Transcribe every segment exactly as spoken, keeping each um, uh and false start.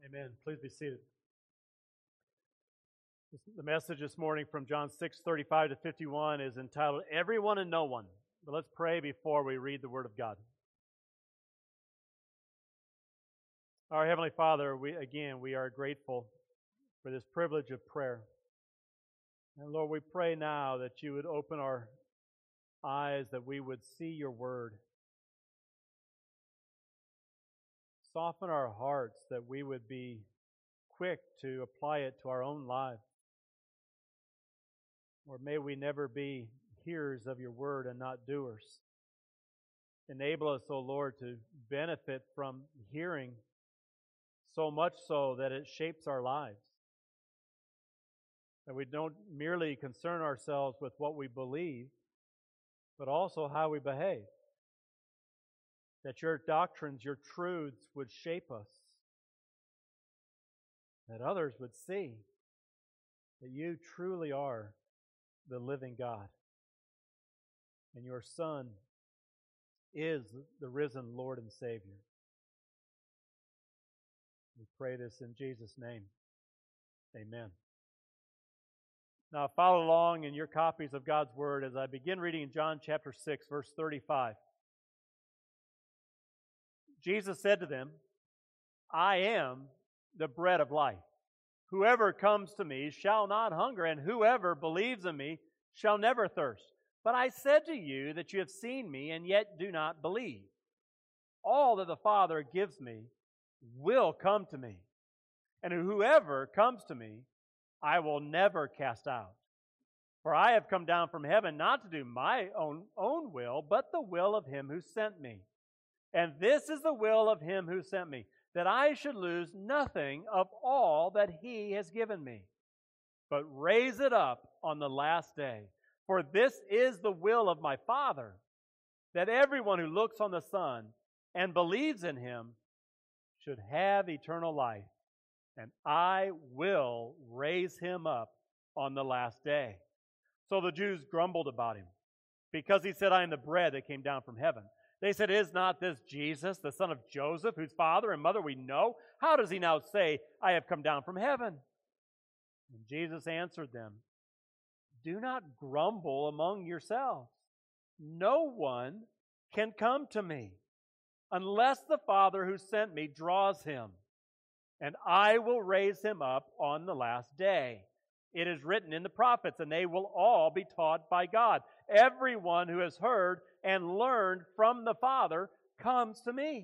Amen. Please be seated. The message this morning from John six thirty-five to fifty-one is entitled, Everyone and No One. But let's pray before we read the Word of God. Our Heavenly Father, we again, we are grateful for this privilege of prayer. And Lord, we pray now that you would open our eyes, that we would see your Word. Soften our hearts, that we would be quick to apply it to our own lives. Or may we never be hearers of your word and not doers. Enable us, O Lord, to benefit from hearing so much so that it shapes our lives. That we don't merely concern ourselves with what we believe, but also how we behave. That your doctrines, your truths would shape us. That others would see that you truly are the living God. And your Son is the risen Lord and Savior. We pray this in Jesus' name. Amen. Now follow along in your copies of God's Word as I begin reading in John chapter six, verse thirty-five. Jesus said to them, I am the bread of life. Whoever comes to me shall not hunger, and whoever believes in me shall never thirst. But I said to you that you have seen me, and yet do not believe. All that the Father gives me will come to me, and whoever comes to me, I will never cast out. For I have come down from heaven not to do my own, own will, but the will of him who sent me. And this is the will of him who sent me, that I should lose nothing of all that he has given me, but raise it up on the last day. For this is the will of my Father, that everyone who looks on the Son and believes in him should have eternal life, and I will raise him up on the last day. So the Jews grumbled about him, because he said, I am the bread that came down from heaven. They said, is not this Jesus, the son of Joseph, whose father and mother we know? How does he now say, I have come down from heaven? And Jesus answered them, do not grumble among yourselves. No one can come to me unless the Father who sent me draws him, and I will raise him up on the last day. It is written in the prophets, and they will all be taught by God. Everyone who has heard and learned from the Father comes to me.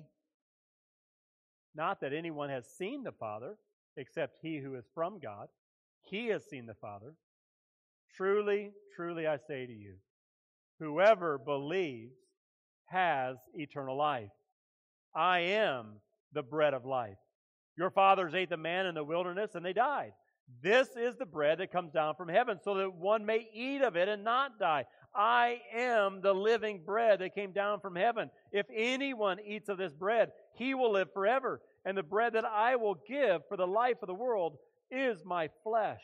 Not that anyone has seen the Father, except he who is from God. He has seen the Father. Truly, truly I say to you, whoever believes has eternal life. I am the bread of life. Your fathers ate the manna in the wilderness, and they died. This is the bread that comes down from heaven, so that one may eat of it and not die. I am the living bread that came down from heaven. If anyone eats of this bread, he will live forever. And the bread that I will give for the life of the world is my flesh.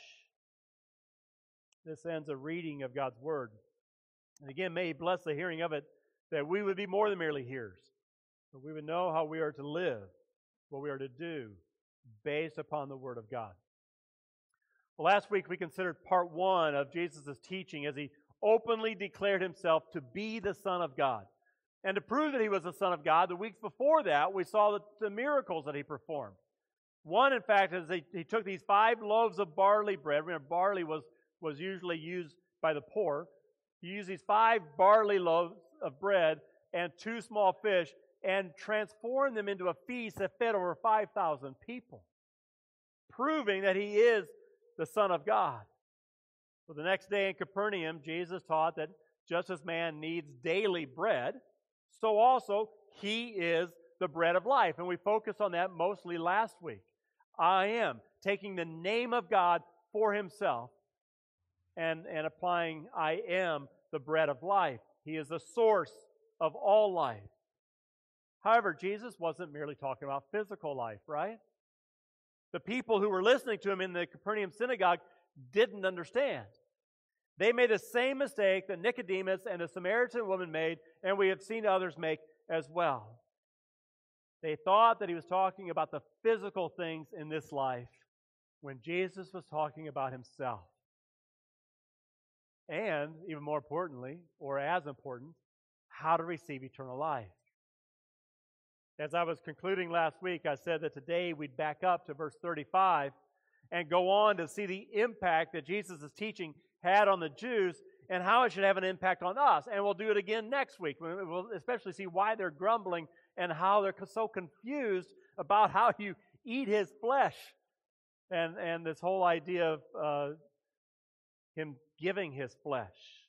This ends a reading of God's Word. And again, may He bless the hearing of it, that we would be more than merely hearers, but we would know how we are to live, what we are to do, based upon the Word of God. Well, last week we considered part one of Jesus' teaching as He openly declared Himself to be the Son of God. And to prove that He was the Son of God, the weeks before that, we saw the, the miracles that He performed. One, in fact, is he, he took these five loaves of barley bread. Remember, barley was, was usually used by the poor. He used these five barley loaves of bread and two small fish and transformed them into a feast that fed over five thousand people, proving that He is the Son of God. So the next day in Capernaum, Jesus taught that just as man needs daily bread, so also He is the bread of life. And we focused on that mostly last week. I am, taking the name of God for Himself and, and applying I am the bread of life. He is the source of all life. However, Jesus wasn't merely talking about physical life, right? The people who were listening to Him in the Capernaum synagogue didn't understand. They made the same mistake that Nicodemus and the Samaritan woman made, and we have seen others make as well. They thought that he was talking about the physical things in this life when Jesus was talking about himself. And, even more importantly, or as important, how to receive eternal life. As I was concluding last week, I said that today we'd back up to verse thirty-five and go on to see the impact that Jesus' teaching had on the Jews and how it should have an impact on us. And we'll do it again next week. We'll especially see why they're grumbling and how they're so confused about how you eat his flesh. And, and this whole idea of uh, him giving his flesh.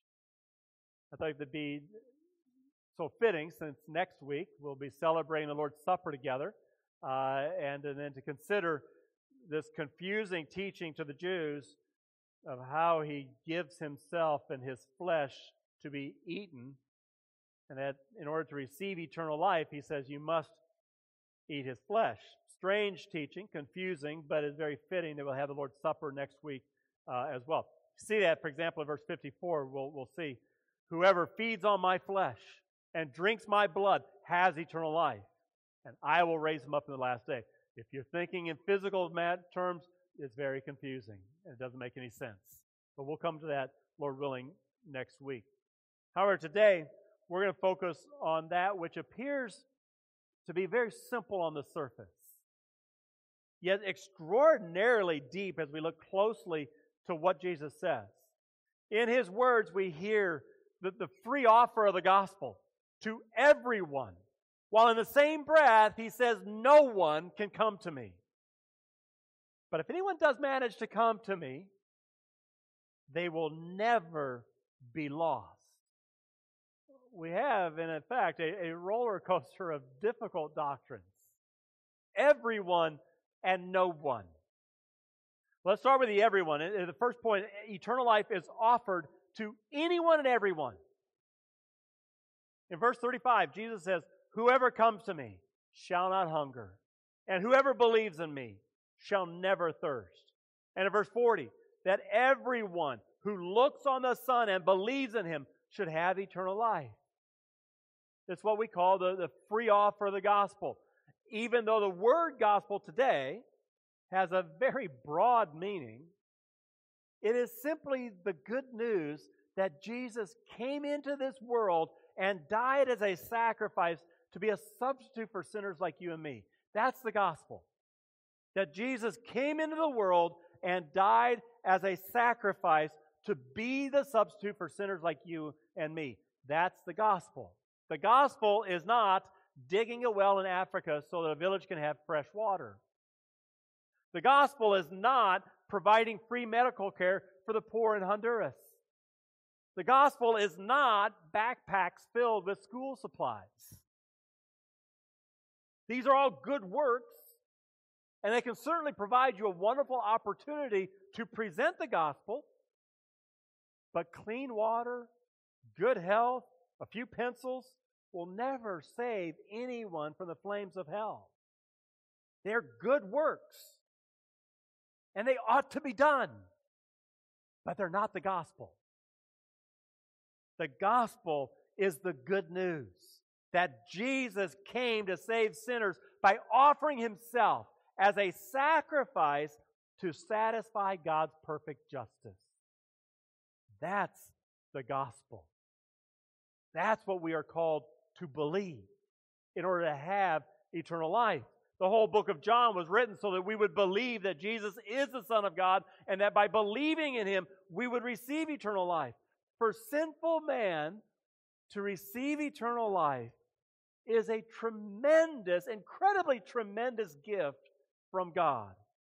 I thought it'd be so fitting, since next week we'll be celebrating the Lord's Supper together, uh, and, and then to consider this confusing teaching to the Jews of how he gives himself and his flesh to be eaten, and that in order to receive eternal life, he says you must eat his flesh. Strange teaching, confusing, but it's very fitting that we'll have the Lord's Supper next week uh, as well. See that, for example, in verse fifty-four, we'll, we'll see, whoever feeds on my flesh and drinks my blood has eternal life, and I will raise him up in the last day. If you're thinking in physical terms, it's very confusing, and it doesn't make any sense. But we'll come to that, Lord willing, next week. However, today, we're going to focus on that which appears to be very simple on the surface, yet extraordinarily deep as we look closely to what Jesus says. In his words, we hear the, the free offer of the gospel to everyone, while in the same breath, he says, no one can come to me. But if anyone does manage to come to me, they will never be lost. We have, in fact, a, a roller coaster of difficult doctrines. Everyone and no one. Let's start with the everyone. The first point, eternal life is offered to anyone and everyone. In verse thirty-five, Jesus says, whoever comes to me shall not hunger, and whoever believes in me shall never thirst. And in verse forty, that everyone who looks on the Son and believes in him should have eternal life. That's what we call the, the free offer of the gospel. Even though the word gospel today has a very broad meaning, it is simply the good news that Jesus came into this world and died as a sacrifice to be a substitute for sinners like you and me. That's the gospel. That Jesus came into the world and died as a sacrifice to be the substitute for sinners like you and me. That's the gospel. The gospel is not digging a well in Africa so that a village can have fresh water. The gospel is not providing free medical care for the poor in Honduras. The gospel is not backpacks filled with school supplies. These are all good works, and they can certainly provide you a wonderful opportunity to present the gospel, but clean water, good health, a few pencils will never save anyone from the flames of hell. They're good works, and they ought to be done, but they're not the gospel. The gospel is the good news that Jesus came to save sinners by offering himself as a sacrifice to satisfy God's perfect justice. That's the gospel. That's what we are called to believe in order to have eternal life. The whole book of John was written so that we would believe that Jesus is the Son of God, and that by believing in him, we would receive eternal life. For sinful man to receive eternal life is a tremendous, incredibly tremendous gift from God.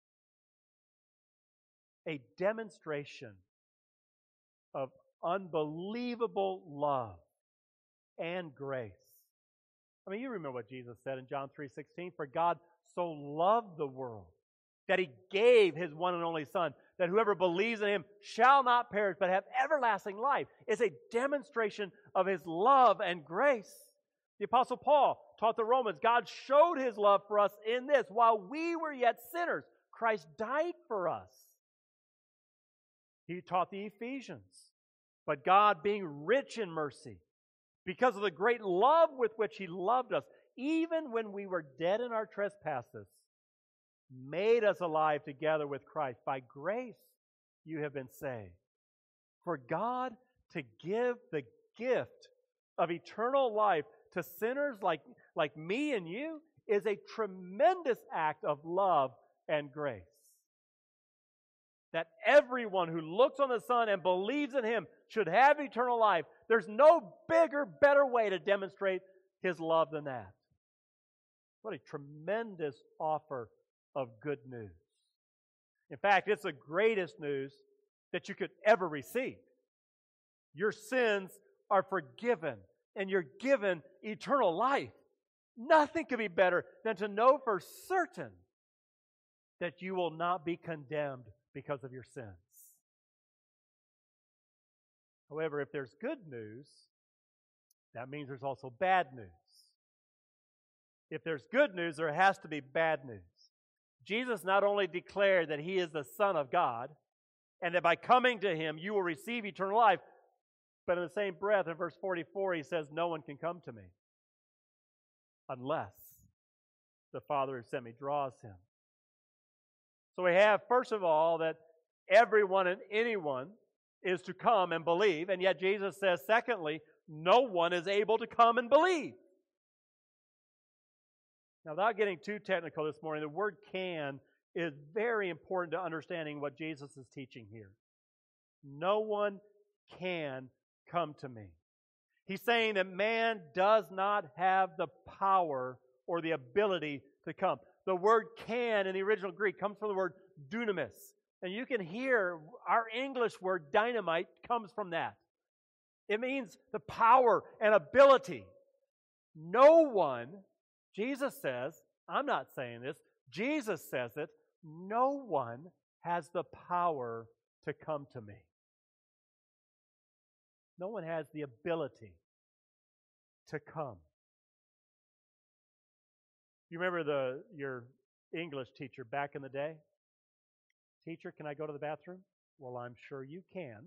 A demonstration of unbelievable love and grace. I mean, you remember what Jesus said in John three sixteen, for God so loved the world that he gave his one and only Son, that whoever believes in him shall not perish but have everlasting life. It's a demonstration of his love and grace. The Apostle Paul taught the Romans, God showed his love for us in this: while we were yet sinners, Christ died for us. He taught the Ephesians, but God, being rich in mercy, because of the great love with which he loved us, even when we were dead in our trespasses, made us alive together with Christ. By grace you have been saved. For God to give the gift of eternal life to sinners like, like me and you is a tremendous act of love and grace. That everyone who looks on the Son and believes in Him should have eternal life. There's no bigger, better way to demonstrate His love than that. What a tremendous offer of good news. In fact, it's the greatest news that you could ever receive. Your sins are forgiven, and you're given eternal life. Nothing could be better than to know for certain that you will not be condemned because of your sins. However, if there's good news, that means there's also bad news. If there's good news, there has to be bad news. Jesus not only declared that He is the Son of God, and that by coming to Him you will receive eternal life, but in the same breath, in verse forty-four, He says, no one can come to me unless the Father who sent me draws him. So we have, first of all, that everyone and anyone is to come and believe, and yet Jesus says, secondly, no one is able to come and believe. Now, without getting too technical this morning, the word can is very important to understanding what Jesus is teaching here. No one can come to me. He's saying that man does not have the power or the ability to come. The word can in the original Greek comes from the word dunamis. And you can hear our English word dynamite comes from that. It means the power and ability. No one, Jesus says, I'm not saying this, Jesus says it, no one has the power to come to me. No one has the ability to come. You remember the your English teacher back in the day? Teacher, can I go to the bathroom? Well, I'm sure you can,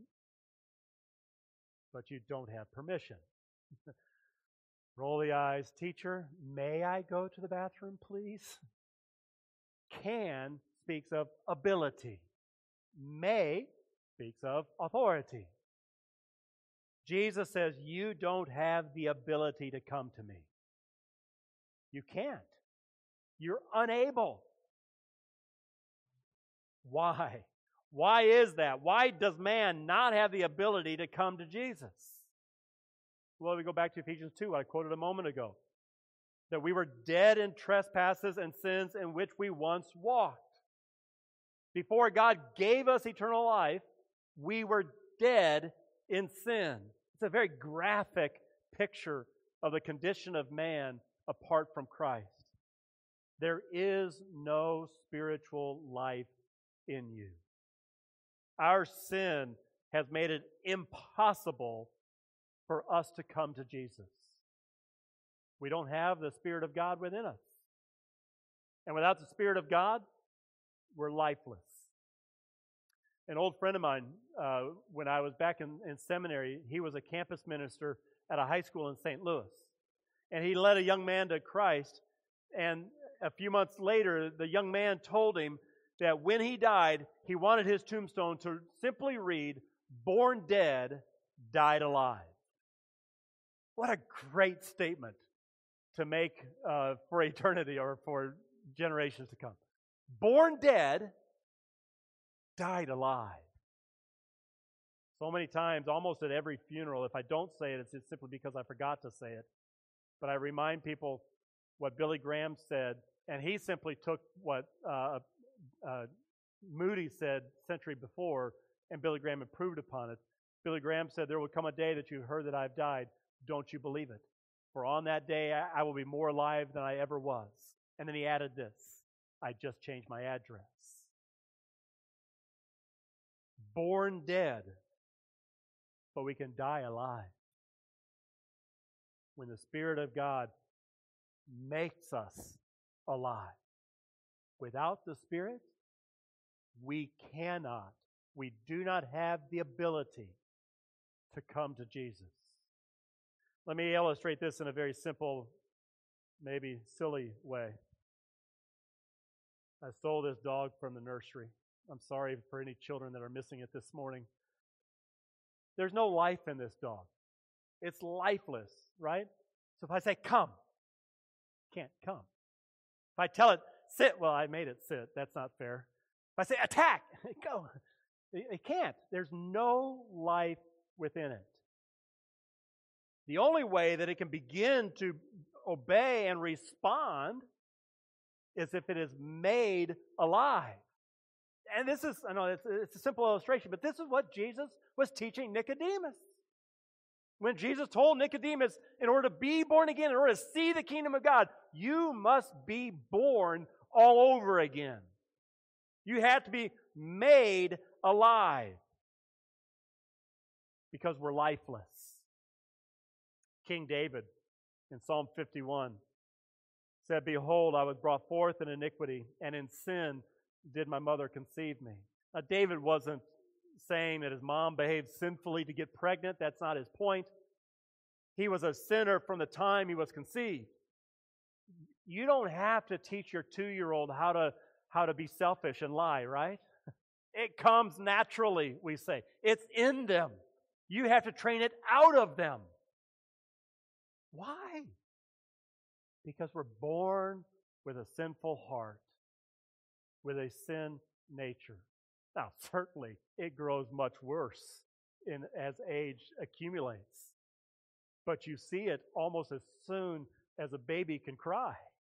but you don't have permission. Roll the eyes. Teacher, may I go to the bathroom, please? Can speaks of ability. May speaks of authority. Jesus says, you don't have the ability to come to me. You can't. You're unable. Why? Why is that? Why does man not have the ability to come to Jesus? Well, we go back to Ephesians two, I quoted a moment ago. That we were dead in trespasses and sins in which we once walked. Before God gave us eternal life, we were dead in sin. It's a very graphic picture of the condition of man apart from Christ. There is no spiritual life in you. Our sin has made it impossible for us to come to Jesus. We don't have the Spirit of God within us. And without the Spirit of God, we're lifeless. An old friend of mine, uh, when I was back in, in seminary, he was a campus minister at a high school in Saint Louis. And he led a young man to Christ. And a few months later, the young man told him that when he died, he wanted his tombstone to simply read, born dead, died alive. What a great statement to make uh, for eternity or for generations to come. Born dead, died alive. So many times, almost at every funeral, if I don't say it, it's just simply because I forgot to say it. But I remind people what Billy Graham said, and he simply took what uh, uh, Moody said a century before, and Billy Graham improved upon it. Billy Graham said, there will come a day that you heard that I've died. Don't you believe it? For on that day I will be more alive than I ever was. And then he added this, I just changed my address. Born dead, but we can die alive. When the Spirit of God makes us alive. Without the Spirit, we cannot, we do not have the ability to come to Jesus. Let me illustrate this in a very simple maybe silly way. I stole this dog from the nursery. I'm sorry for any children that are missing it this morning. There's no life in this dog. It's lifeless, right? So if I say, come, it can't come. If I tell it, sit, well, I made it sit. That's not fair. If I say, attack, go. It can't. There's no life within it. The only way that it can begin to obey and respond is if it is made alive. And this is, I know it's, it's a simple illustration, but this is what Jesus was teaching Nicodemus. When Jesus told Nicodemus, in order to be born again, in order to see the kingdom of God, you must be born all over again. You have to be made alive because we're lifeless. King David in Psalm fifty-one said, behold, I was brought forth in iniquity, and in sin did my mother conceive me. Now, David wasn't saying that his mom behaved sinfully to get pregnant. That's not his point. He was a sinner from the time he was conceived. You don't have to teach your two-year-old how to, how to be selfish and lie, right? It comes naturally, we say. It's in them. You have to train it out of them. Why? Because we're born with a sinful heart, with a sin nature. Now, certainly, it grows much worse in, as age accumulates. But you see it almost as soon as a baby can cry.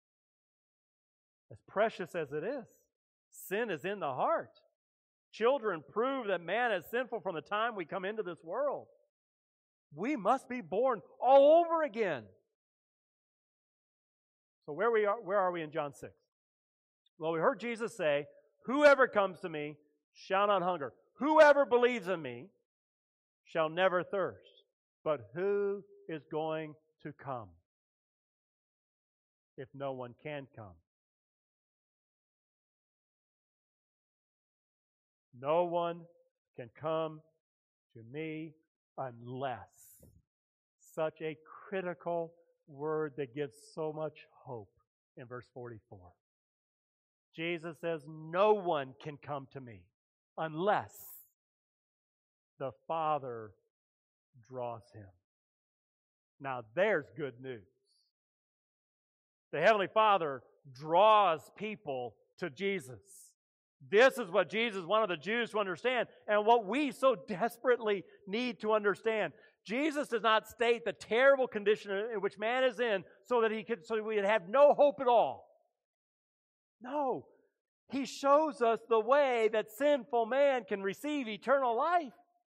As precious as it is, sin is in the heart. Children prove that man is sinful from the time we come into this world. We must be born all over again. So where we are, where are we in John six? Well, we heard Jesus say, whoever comes to me shall not hunger. Whoever believes in me shall never thirst. But who is going to come if no one can come? No one can come to me unless. Such a critical word that gives so much hope in verse forty-four. Jesus says, no one can come to me unless the Father draws him. Now there's good news. The Heavenly Father draws people to Jesus. This is what Jesus wanted the Jews to understand and what we so desperately need to understand. Jesus does not state the terrible condition in which man is in so that he could, so we would have no hope at all. No. He shows us the way that sinful man can receive eternal life.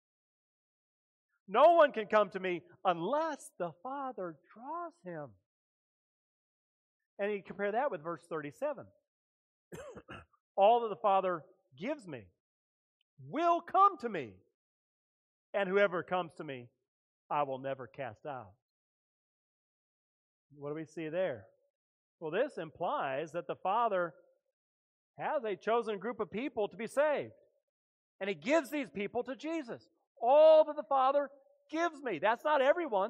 No one can come to me unless the Father draws him. And you compare that with verse thirty-seven. All that the Father gives me will come to me, and whoever comes to me, I will never cast out. What do we see there? Well, this implies that the Father has a chosen group of people to be saved. And He gives these people to Jesus. All that the Father gives me. That's not everyone.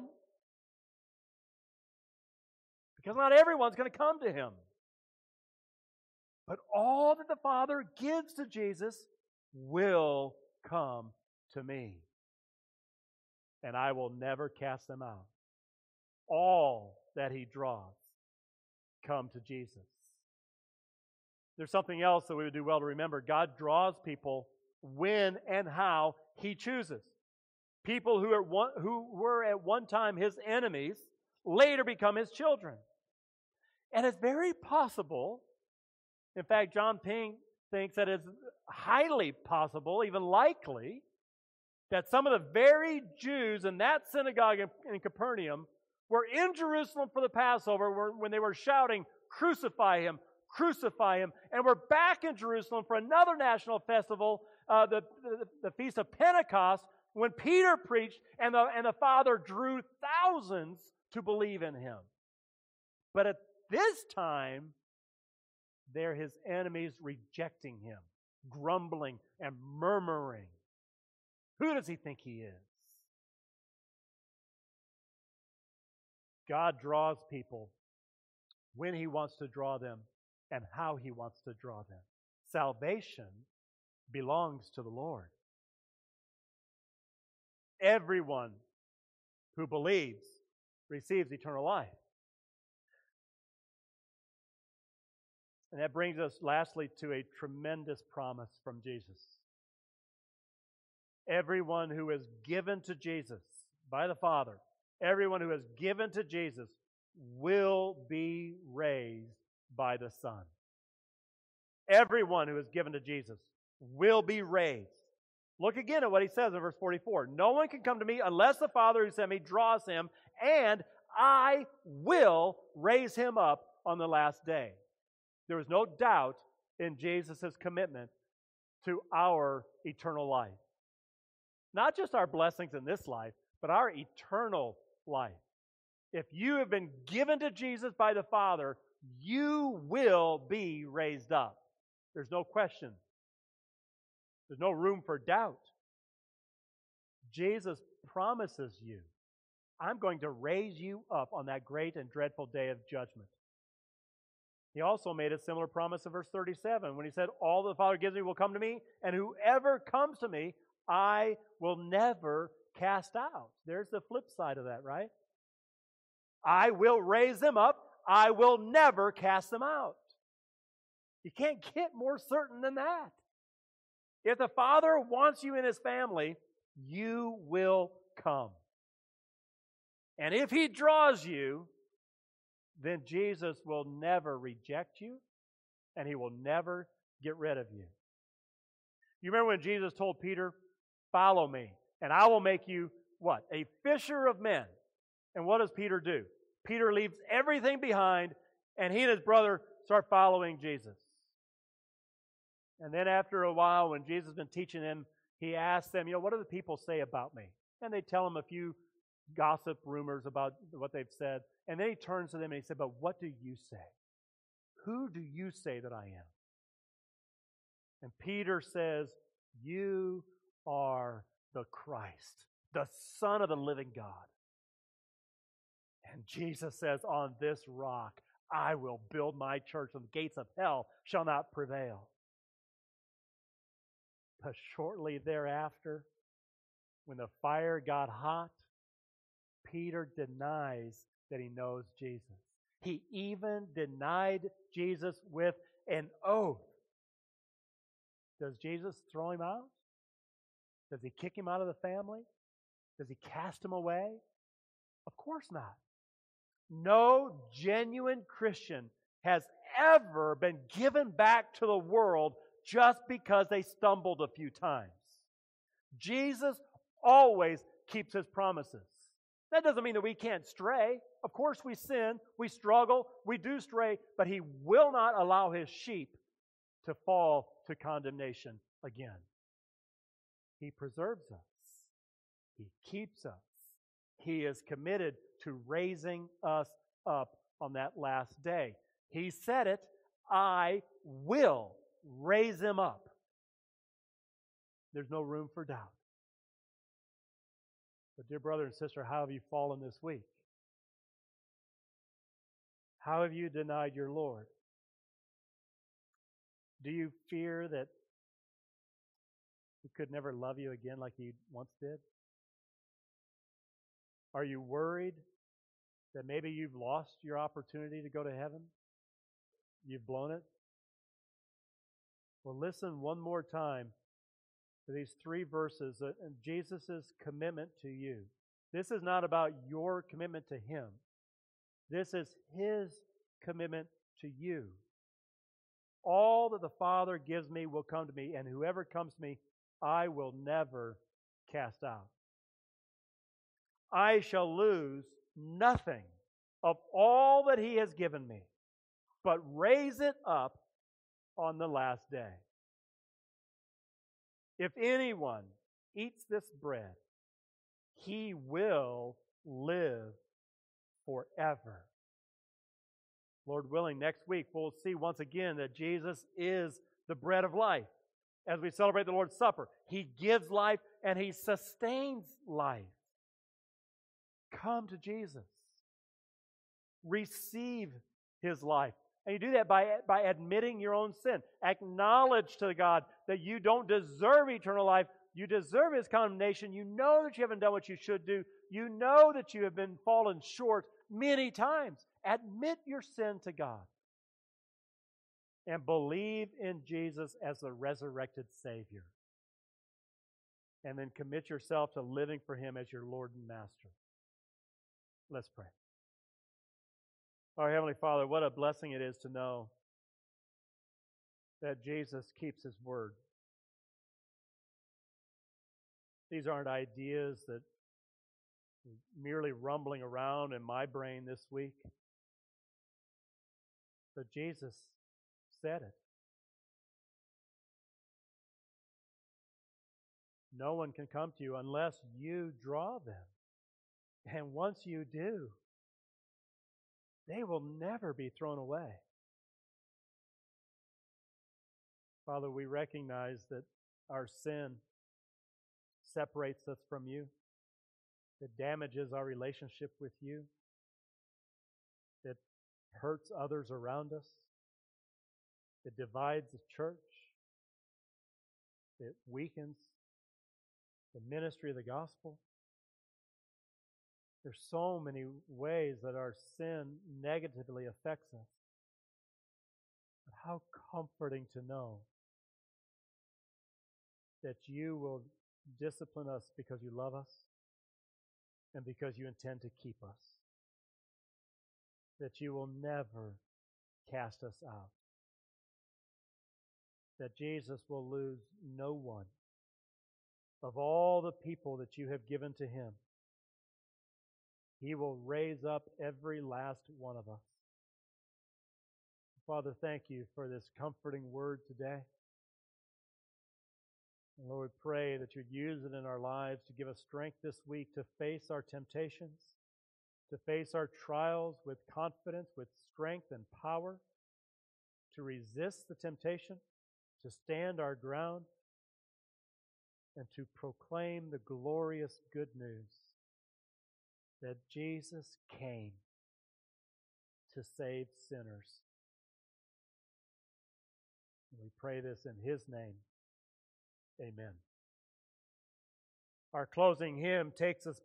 Because not everyone's going to come to Him. But all that the Father gives to Jesus will come to me. And I will never cast them out. All that He draws come to Jesus. There's something else that we would do well to remember. God draws people when and how He chooses. People who, are one, who were at one time His enemies later become His children. And it's very possible, in fact, John Ping thinks that it's highly possible, even likely, that some of the very Jews in that synagogue in, in Capernaum were in Jerusalem for the Passover when they were shouting, "Crucify Him, crucify Him," and we're back in Jerusalem for another national festival, uh, the, the, the Feast of Pentecost, when Peter preached and the, and the Father drew thousands to believe in Him. But at this time, they're His enemies rejecting Him, grumbling and murmuring. Who does He think He is? God draws people when He wants to draw them, and how He wants to draw them. Salvation belongs to the Lord. Everyone who believes receives eternal life. And that brings us lastly to a tremendous promise from Jesus. Everyone who is given to Jesus by the Father, everyone who is given to Jesus will be raised by the Son. Everyone who is given to Jesus will be raised. Look again at what He says in verse forty-four. No one can come to me unless the Father who sent me draws him, and I will raise him up on the last day. There is no doubt in Jesus' commitment to our eternal life. Not just our blessings in this life, but our eternal life. If you have been given to Jesus by the Father, you will be raised up. There's no question. There's no room for doubt. Jesus promises you, I'm going to raise you up on that great and dreadful day of judgment. He also made a similar promise in verse thirty-seven when He said, all that the Father gives me will come to me, and whoever comes to me, I will never cast out. There's the flip side of that, right? I will raise them up. I will never cast them out. You can't get more certain than that. If the Father wants you in His family, you will come. And if He draws you, then Jesus will never reject you, and He will never get rid of you. You remember when Jesus told Peter, follow me, and I will make you, what? A fisher of men. And what does Peter do? Peter leaves everything behind, and he and his brother start following Jesus. And then after a while, when Jesus has been teaching them, He asks them, you know, what do the people say about me? And they tell him a few gossip rumors about what they've said. And then He turns to them and He said, but what do you say? Who do you say that I am? And Peter says, you are the Christ, the Son of the living God. And Jesus says, on this rock I will build my church, and the gates of hell shall not prevail. But shortly thereafter, when the fire got hot, Peter denies that he knows Jesus. He even denied Jesus with an oath. Does Jesus throw him out? Does He kick him out of the family? Does He cast him away? Of course not. No genuine Christian has ever been given back to the world just because they stumbled a few times. Jesus always keeps His promises. That doesn't mean that we can't stray. Of course we sin, we struggle, we do stray, but He will not allow His sheep to fall to condemnation again. He preserves us. He keeps us. He is committed to raising us up on that last day. He said it, I will raise him up. There's no room for doubt. But dear brother and sister, how have you fallen this week? How have you denied your Lord? Do you fear that He could never love you again like He once did? Are you worried that maybe you've lost your opportunity to go to heaven? You've blown it? Well, listen one more time to these three verses and Jesus' commitment to you. This is not about your commitment to Him. This is His commitment to you. All that the Father gives me will come to me, and whoever comes to me, I will never cast out. I shall lose nothing of all that He has given me, but raise it up on the last day. If anyone eats this bread, he will live forever. Lord willing, next week we'll see once again that Jesus is the bread of life. As we celebrate the Lord's Supper, He gives life and He sustains life. Come to Jesus. Receive His life. And you do that by, by admitting your own sin. Acknowledge to God that you don't deserve eternal life. You deserve His condemnation. You know that you haven't done what you should do. You know that you have been fallen short many times. Admit your sin to God. And believe in Jesus as the resurrected Savior. And then commit yourself to living for Him as your Lord and Master. Let's pray. Our Heavenly Father, what a blessing it is to know that Jesus keeps His word. These aren't ideas that are merely rumbling around in my brain this week. But Jesus said it. No one can come to you unless you draw them. And once you do, they will never be thrown away. Father, we recognize that our sin separates us from you. It damages our relationship with you. It hurts others around us. It divides the church. It weakens the ministry of the gospel. There's so many ways that our sin negatively affects us. But how comforting to know that you will discipline us because you love us and because you intend to keep us. That you will never cast us out. That Jesus will lose no one of all the people that you have given to Him. He will raise up every last one of us. Father, thank you for this comforting word today. And Lord, pray that you'd use it in our lives to give us strength this week to face our temptations, to face our trials with confidence, with strength and power, to resist the temptation, to stand our ground, and to proclaim the glorious good news that Jesus came to save sinners. And we pray this in His name. Amen. Our closing hymn takes us